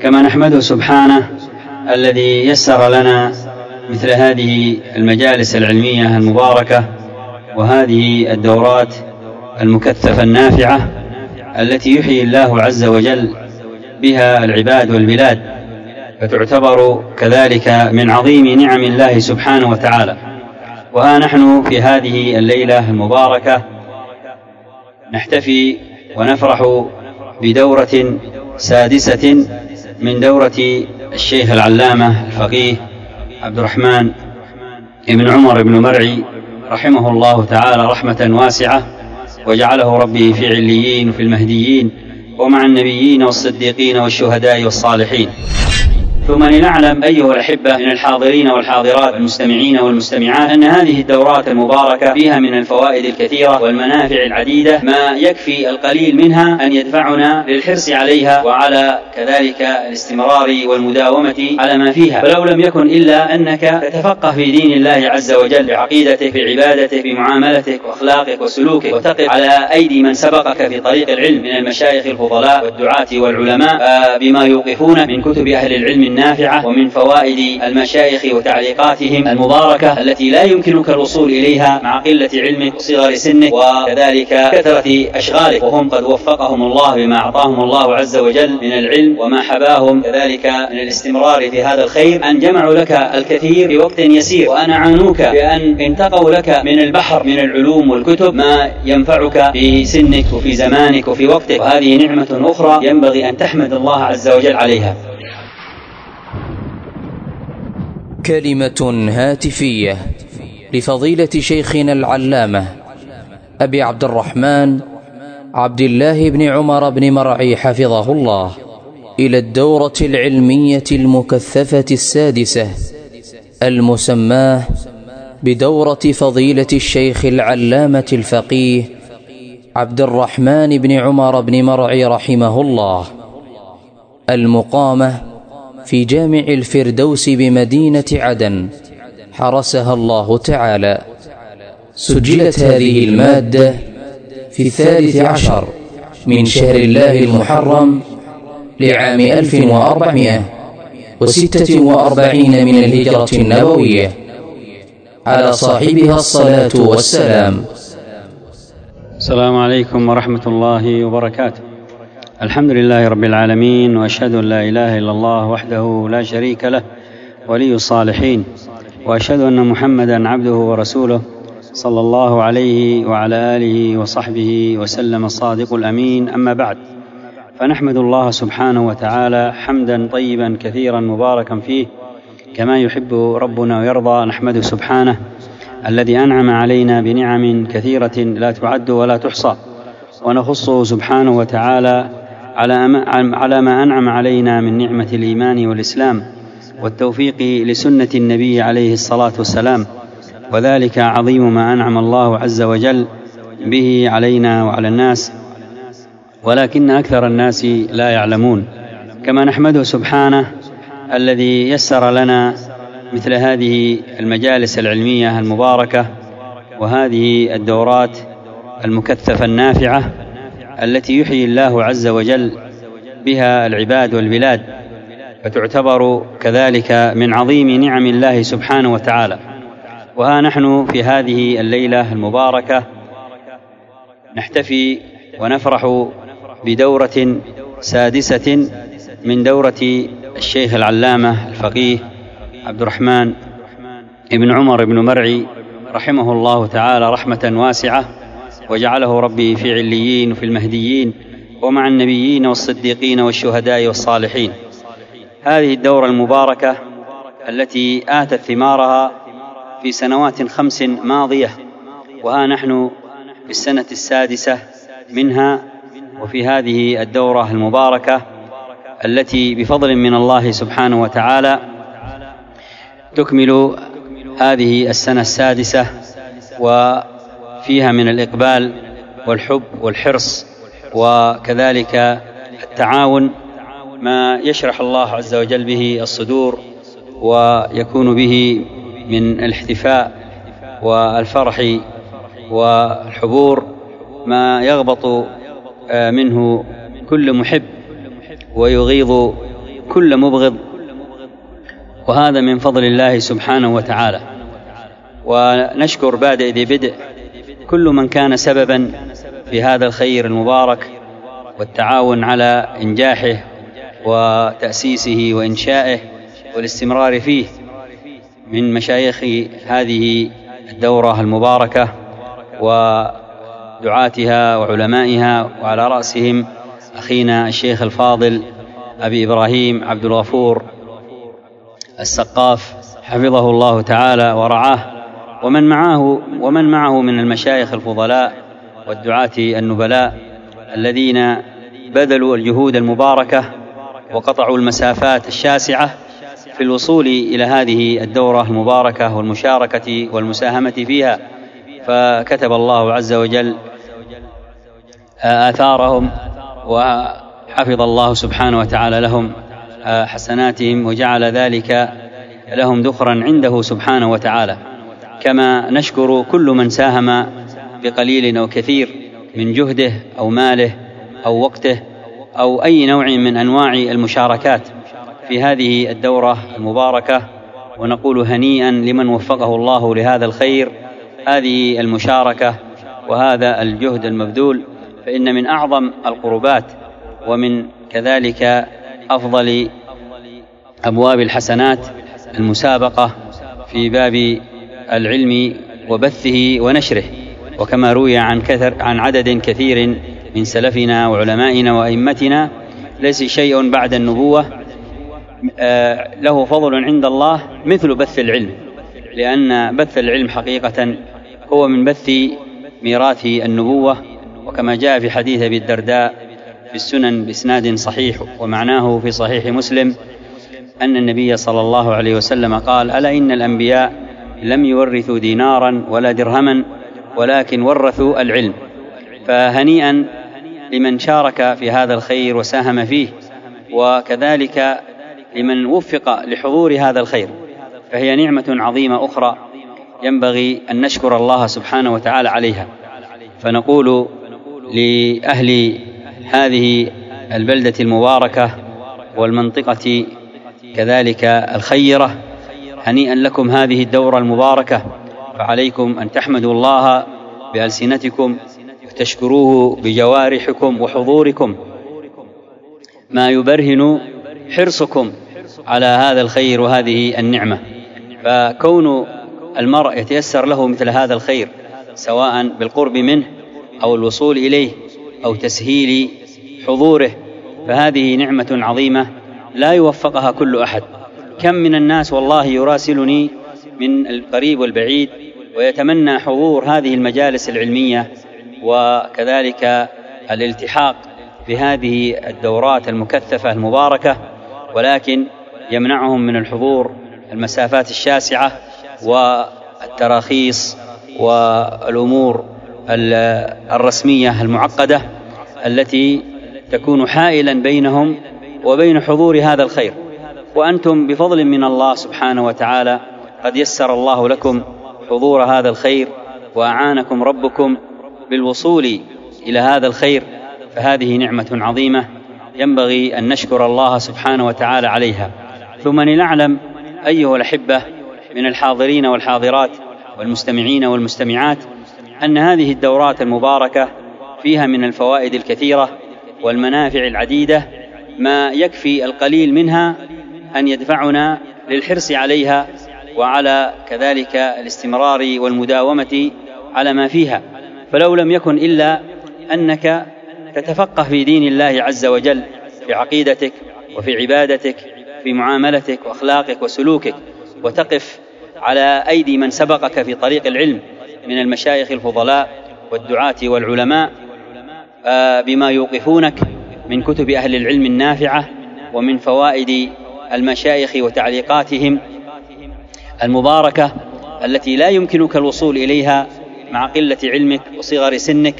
كما نحمده سبحانه الذي يسر لنا مثل هذه المجالس العلمية المباركة وهذه الدورات المكثفة النافعة التي يحيي الله عز وجل بها العباد والبلاد، فتعتبر كذلك من عظيم نعم الله سبحانه وتعالى. وها نحن في هذه الليلة المباركة نحتفي ونفرح بدورة سادسة من دورة الشيخ العلامة الفقيه عبد الرحمن بن عمر بن مرعي رحمه الله تعالى رحمة واسعة، وجعله ربي في عليين وفي المهديين ومع النبيين والصديقين والشهداء والصالحين. ثم لنعلم أيها الأحبة من الحاضرين والحاضرات والمستمعين والمستمعات أن هذه الدورات المباركة فيها من الفوائد الكثيرة والمنافع العديدة ما يكفي القليل منها أن يدفعنا للحرص عليها وعلى كذلك الاستمرار والمداومة على ما فيها. فلو لم يكن إلا أنك تتفقه في دين الله عز وجل، في عقيدتك، في عبادتك، في معاملتك وأخلاقك وسلوكك، وتقف على أيدي من سبقك في طريق العلم من المشايخ الفضلاء والدعاة والعلماء بما يوقفون من كتب أهل العلم النافعة ومن فوائد المشايخ وتعليقاتهم المباركة التي لا يمكنك الوصول إليها مع قلة علمك وصغر سنك وكذلك كثرة أشغالك، وهم قد وفقهم الله بما أعطاهم الله عز وجل من العلم وما حباهم كذلك من الاستمرار في هذا الخير، أن جمعوا لك الكثير في وقت يسير، وأنا عنوك بأن انتقوا لك من البحر من العلوم والكتب ما ينفعك في سنك وفي زمانك وفي وقتك، وهذه نعمة أخرى ينبغي أن تحمد الله عز وجل عليها. كلمة هاتفية لفضيلة شيخنا العلامة أبي عبد الرحمن عبد الله بن عمر بن مرعي حفظه الله إلى الدورة العلمية المكثفة السادسة المسماة بدورة فضيلة الشيخ العلامة الفقيه عبد الرحمن بن عمر بن مرعي رحمه الله، المقامة في جامع الفردوس بمدينة عدن حرسها الله تعالى. سجلت هذه المادة في 13 من شهر الله المحرم لعام 1446 من الهجرة النبوية، على صاحبها الصلاة والسلام. السلام عليكم ورحمة الله وبركاته. الحمد لله رب العالمين، وأشهد أن لا إله إلا الله وحده لا شريك له ولي الصالحين، وأشهد أن محمدا عبده ورسوله صلى الله عليه وعلى آله وصحبه وسلم الصادق الأمين. أما بعد، فنحمد الله سبحانه وتعالى حمدا طيبا كثيرا مباركا فيه كما يحب ربنا ويرضى. نحمده سبحانه الذي أنعم علينا بنعم كثيرة لا تعد ولا تحصى، ونخصه سبحانه وتعالى على ما أنعم علينا من نعمة الإيمان والإسلام والتوفيق لسنة النبي عليه الصلاة والسلام، وذلك عظيم ما أنعم الله عز وجل به علينا وعلى الناس، ولكن أكثر الناس لا يعلمون. كما نحمده سبحانه الذي يسر لنا مثل هذه المجالس العلمية المباركة وهذه الدورات المكثفة النافعة التي يحيي الله عز وجل بها العباد والبلاد، فتعتبر كذلك من عظيم نعم الله سبحانه وتعالى. وها نحن في هذه الليلة المباركة نحتفي ونفرح بدورة سادسة من دورة الشيخ العلامة الفقيه عبد الرحمن بن عمر بن مرعي رحمه الله تعالى رحمة واسعة، وجعله ربي في عليين وفي المهديين ومع النبيين والصديقين والشهداء والصالحين. هذه الدورة المباركة التي آتت ثمارها في سنوات 5 ماضية، وها نحن في السنة السادسة منها، وفي هذه الدورة المباركة التي بفضل من الله سبحانه وتعالى تكمل هذه السنة السادسة، وفيها من الإقبال والحب والحرص وكذلك التعاون ما يشرح الله عز وجل به الصدور ويكون به من الاحتفاء والفرح والحبور ما يغبط منه كل محب ويغيظ كل مبغض، وهذا من فضل الله سبحانه وتعالى. ونشكر بادئ ذي بدء كل من كان سببا في هذا الخير المبارك والتعاون على إنجاحه وتأسيسه وإنشائه والاستمرار فيه من مشايخ هذه الدورة المباركة ودعاتها وعلمائها، وعلى رأسهم أخينا الشيخ الفاضل أبي إبراهيم عبد الغفور السقاف حفظه الله تعالى ورعاه، ومن معه من المشايخ الفضلاء والدعاة النبلاء الذين بذلوا الجهود المباركة وقطعوا المسافات الشاسعة في الوصول إلى هذه الدورة المباركة والمشاركة والمساهمة فيها، فكتب الله عز وجل آثارهم وحفظ الله سبحانه وتعالى لهم حسناتهم وجعل ذلك لهم ذخرا عنده سبحانه وتعالى. كما نشكر كل من ساهم بقليل أو كثير من جهده أو ماله أو وقته أو أي نوع من أنواع المشاركات في هذه الدورة المباركة، ونقول هنيئا لمن وفقه الله لهذا الخير، هذه المشاركة وهذا الجهد المبذول، فإن من أعظم القربات ومن كذلك أفضل أبواب الحسنات المسابقة في باب العلم وبثه ونشره. وكما روي عن عدد كثير من سلفنا وعلمائنا وأئمتنا، ليس شيء بعد النبوة له فضل عند الله مثل بث العلم، لأن بث العلم حقيقة هو من بث ميراث النبوة. وكما جاء في حديث أبي الدرداء في السنن بإسناد صحيح ومعناه في صحيح مسلم أن النبي صلى الله عليه وسلم قال: ألا إن الأنبياء لم يورثوا دينارا ولا درهما ولكن ورثوا العلم. فهنيئا لمن شارك في هذا الخير وساهم فيه، وكذلك لمن وفق لحضور هذا الخير، فهي نعمة عظيمة أخرى ينبغي أن نشكر الله سبحانه وتعالى عليها. فنقول لأهل هذه البلدة المباركة والمنطقة كذلك الخيرة: هنيئا لكم هذه الدورة المباركة، فعليكم أن تحمدوا الله بألسنتكم وتشكروه بجوارحكم وحضوركم، ما يبرهن حرصكم على هذا الخير وهذه النعمة. فكون المرء يتيسر له مثل هذا الخير سواء بالقرب منه أو الوصول إليه أو تسهيل حضوره، فهذه نعمة عظيمة لا يوفقها كل أحد. كم من الناس والله يراسلني من القريب والبعيد ويتمنى حضور هذه المجالس العلمية وكذلك الالتحاق بهذه الدورات المكثفة المباركة، ولكن يمنعهم من الحضور المسافات الشاسعة والتراخيص والأمور الرسمية المعقدة التي تكون حائلا بينهم وبين حضور هذا الخير. وأنتم بفضل من الله سبحانه وتعالى قد يسر الله لكم حضور هذا الخير وأعانكم ربكم بالوصول إلى هذا الخير، فهذه نعمة عظيمة ينبغي أن نشكر الله سبحانه وتعالى عليها. ثم نعلم أيها الأحبة من الحاضرين والحاضرات والمستمعين والمستمعات أن هذه الدورات المباركة فيها من الفوائد الكثيرة والمنافع العديدة ما يكفي القليل منها أن يدفعنا للحرص عليها وعلى كذلك الاستمرار والمداومة على ما فيها. فلو لم يكن إلا أنك تتفقه في دين الله عز وجل، في عقيدتك وفي عبادتك، في معاملتك وأخلاقك وسلوكك، وتقف على أيدي من سبقك في طريق العلم من المشايخ الفضلاء والدعاة والعلماء بما يوقفونك من كتب أهل العلم النافعة ومن فوائد المشايخ وتعليقاتهم المباركة التي لا يمكنك الوصول إليها مع قلة علمك وصغر سنك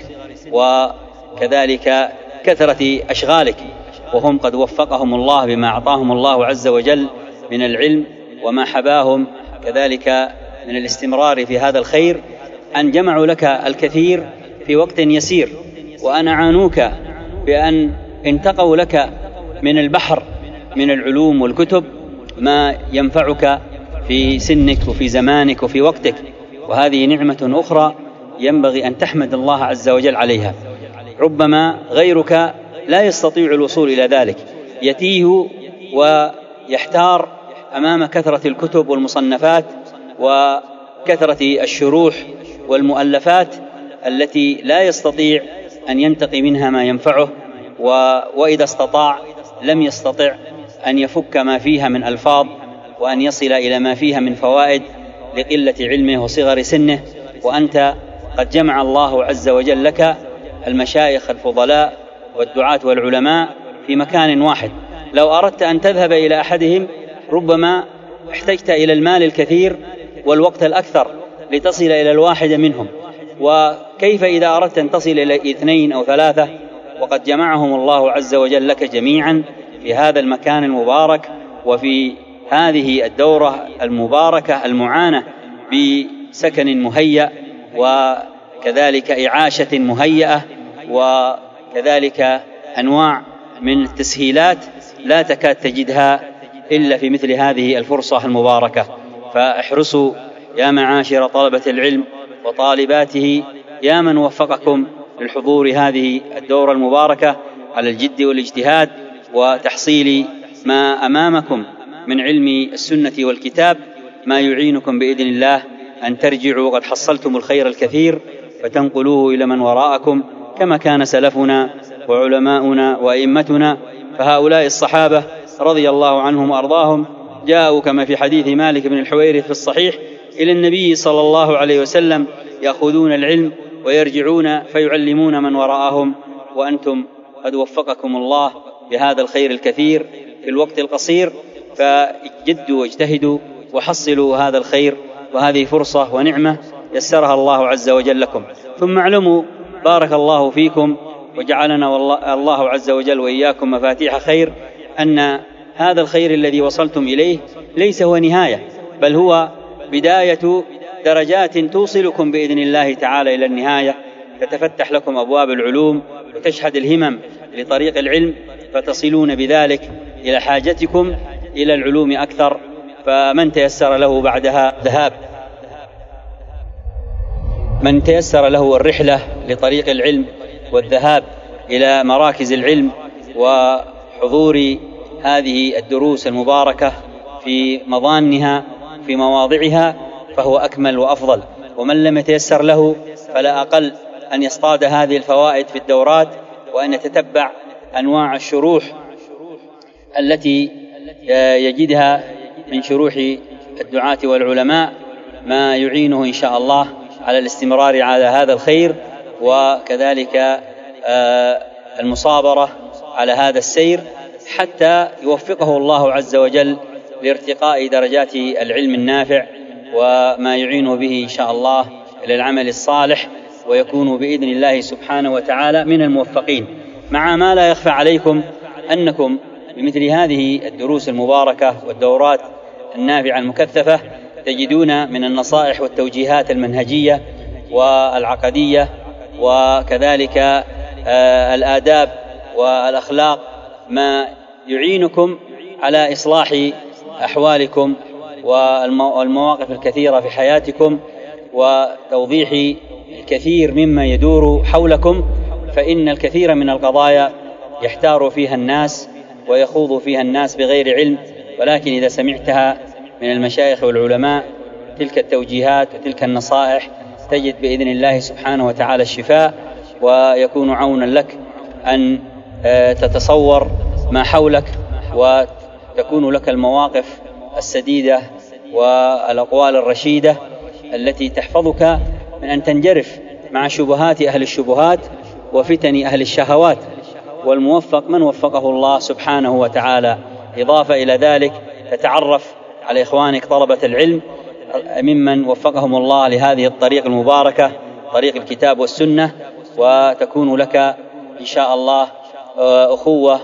وكذلك كثرة أشغالك، وهم قد وفقهم الله بما أعطاهم الله عز وجل من العلم وما حباهم كذلك من الاستمرار في هذا الخير، أن جمعوا لك الكثير في وقت يسير، وأن أعانوك بأن انتقوا لك من البحر من العلوم والكتب ما ينفعك في سنك وفي زمانك وفي وقتك، وهذه نعمة أخرى ينبغي أن تحمد الله عز وجل عليها. ربما غيرك لا يستطيع الوصول إلى ذلك، يتيه ويحتار أمام كثرة الكتب والمصنفات وكثرة الشروح والمؤلفات التي لا يستطيع أن ينتقي منها ما ينفعه، وإذا استطاع لم يستطع أن يفك ما فيها من ألفاظ وأن يصل إلى ما فيها من فوائد لقلة علمه وصغر سنه. وأنت قد جمع الله عز وجل لك المشايخ الفضلاء والدعاة والعلماء في مكان واحد، لو أردت أن تذهب إلى أحدهم ربما احتجت إلى المال الكثير والوقت الأكثر لتصل إلى الواحد منهم، وكيف إذا أردت أن تصل إلى 2 أو 3، وقد جمعهم الله عز وجل لك جميعا في هذا المكان المبارك وفي هذه الدورة المباركة المعانة بسكن مهيأ وكذلك إعاشة مهيئة وكذلك أنواع من التسهيلات لا تكاد تجدها إلا في مثل هذه الفرصة المباركة. فاحرصوا يا معاشر طلبة العلم وطالباته، يا من وفقكم للحضور هذه الدورة المباركة، على الجد والاجتهاد وتحصيل ما أمامكم من علم السنة والكتاب، ما يعينكم بإذن الله أن ترجعوا قد حصلتم الخير الكثير فتنقلوه إلى من وراءكم، كما كان سلفنا وعلماؤنا وأئمتنا. فهؤلاء الصحابة رضي الله عنهم وأرضاهم جاءوا كما في حديث مالك بن الحويرث في الصحيح إلى النبي صلى الله عليه وسلم يأخذون العلم ويرجعون فيعلمون من وراءهم، وأنتم قد وفقكم الله بهذا الخير الكثير في الوقت القصير، فاجدوا واجتهدوا وحصلوا هذا الخير، وهذه فرصة ونعمة يسرها الله عز وجل لكم. ثم اعلموا بارك الله فيكم وجعلنا الله عز وجل وإياكم مفاتيح خير، أن هذا الخير الذي وصلتم إليه ليس هو نهاية، بل هو بداية درجات توصلكم بإذن الله تعالى إلى النهاية، تتفتح لكم أبواب العلوم وتشحذ الهمم لطريق العلم، فتصلون بذلك إلى حاجتكم إلى العلوم أكثر. فمن تيسر له بعدها ذهاب، من تيسر له الرحلة لطريق العلم والذهاب إلى مراكز العلم وحضور هذه الدروس المباركة في مضانها في مواضعها فهو أكمل وأفضل. ومن لم يتيسر له فلا أقل أن يصطاد هذه الفوائد في الدورات، وأن يتتبع أنواع الشروح التي يجدها من شروح الدعاة والعلماء، ما يعينه إن شاء الله على الاستمرار على هذا الخير، وكذلك المصابرة على هذا السير حتى يوفقه الله عز وجل لارتقاء درجات العلم النافع، وما يعينه به إن شاء الله إلى العمل الصالح، ويكون بإذن الله سبحانه وتعالى من الموفقين. مع ما لا يخفى عليكم أنكم بمثل هذه الدروس المباركة والدورات النافعة المكثفة تجدون من النصائح والتوجيهات المنهجية والعقدية، وكذلك الآداب والأخلاق، ما يعينكم على إصلاح أحوالكم والمواقف الكثيرة في حياتكم، وتوضيح الكثير مما يدور حولكم. فإن الكثير من القضايا يحتار فيها الناس ويخوض فيها الناس بغير علم، ولكن إذا سمعتها من المشايخ والعلماء تلك التوجيهات وتلك النصائح تجد بإذن الله سبحانه وتعالى الشفاء، ويكون عونا لك أن تتصور ما حولك، وتكون لك المواقف السديدة والأقوال الرشيدة التي تحفظك من أن تنجرف مع شبهات أهل الشبهات وفتن أهل الشهوات. والموفق من وفقه الله سبحانه وتعالى. إضافة إلى ذلك تتعرف على إخوانك طلبة العلم ممن وفقهم الله لهذه الطريق المباركة، طريق الكتاب والسنة، وتكون لك إن شاء الله أخوة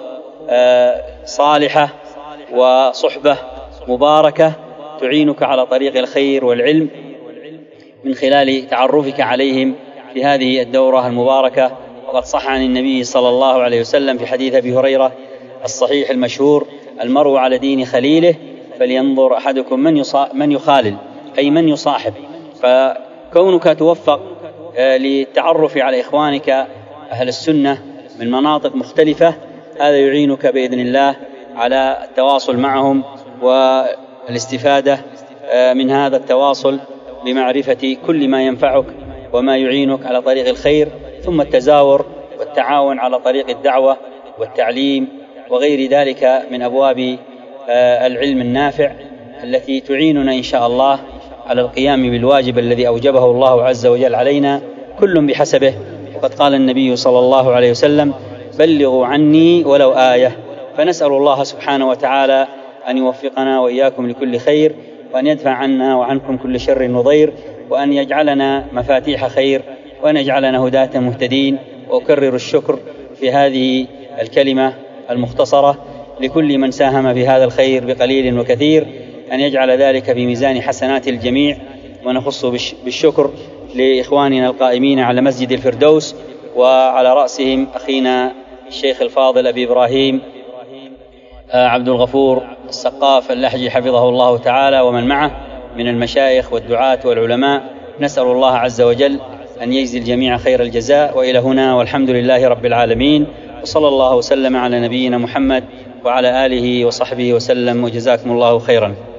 صالحة وصحبة مباركة تعينك على طريق الخير والعلم من خلال تعرفك عليهم في هذه الدورة المباركة. وقد صح عن النبي صلى الله عليه وسلم في حديث أبي هريرة الصحيح المشهور المرء على دين خليله فلينظر أحدكم من يخالل، أي من يصاحب. فكونك توفق للتعرف على إخوانك أهل السنة من مناطق مختلفة هذا يعينك بإذن الله على التواصل معهم والاستفادة من هذا التواصل بمعرفة كل ما ينفعك وما يعينك على طريق الخير، ثم التزاور والتعاون على طريق الدعوة والتعليم وغير ذلك من أبواب العلم النافع التي تعيننا إن شاء الله على القيام بالواجب الذي أوجبه الله عز وجل علينا كل بحسبه. وقد قال النبي صلى الله عليه وسلم: بلغوا عني ولو آية. فنسأل الله سبحانه وتعالى أن يوفقنا وإياكم لكل خير، وأن يدفع عنا وعنكم كل شر وضير، وأن يجعلنا مفاتيح خير، وأن يجعلنا هداة مهتدين. وأكرر الشكر في هذه الكلمة المختصرة لكل من ساهم في هذا الخير بقليل وكثير، أن يجعل ذلك في ميزان حسنات الجميع. ونخص بالشكر لإخواننا القائمين على مسجد الفردوس، وعلى رأسهم أخينا الشيخ الفاضل أبي إبراهيم عبد الغفور السقاف اللحجي حفظه الله تعالى، ومن معه من المشايخ والدعاة والعلماء. نسأل الله عز وجل أن يجزي الجميع خير الجزاء. وإلى هنا والحمد لله رب العالمين، وصلى الله وسلم على نبينا محمد وعلى آله وصحبه وسلم، وجزاكم الله خيرا.